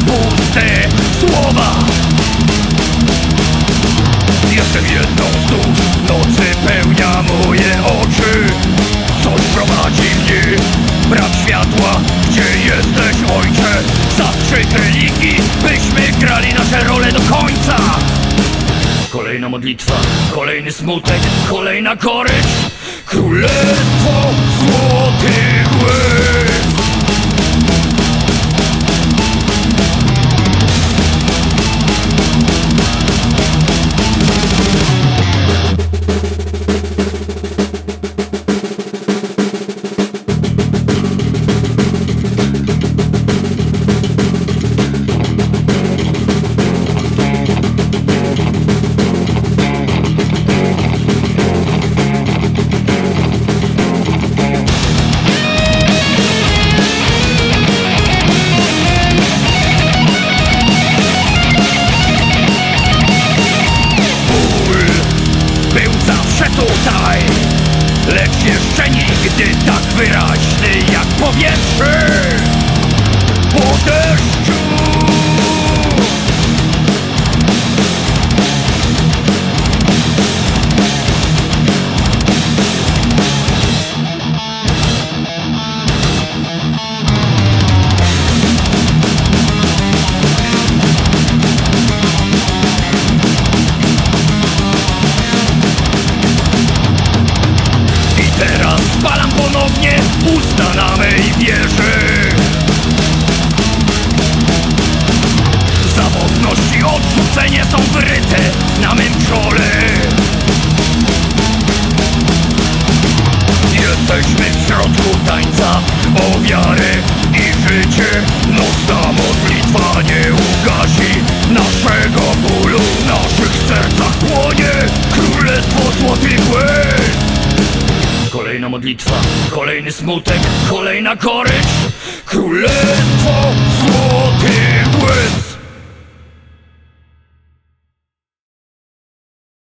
puste słowa. Jestem jedną z dusz, nocy pełnia moje oczy. Coś prowadzi mnie, brak światła. Gdzie jesteś, ojcze? Zastrzyk religii, byśmy grali nasze role do końca. Kolejna modlitwa, kolejny smutek, kolejna gorycz. Królestwo Złotych Łez. Tutaj, lecz jeszcze nigdy tak wyraźny jak powietrze po deszczu. Spalam ponownie usta na mej wieży. Samotność i odrzucenie są wyryte na mym czole. Jesteśmy w środku tańca o wiarę i życie. Nocna modlitwa nie ugasi naszego bólu. W naszych sercach płonie Królestwo Złotych Łez. Kolejna modlitwa, kolejny smutek, kolejna gorycz. Królestwo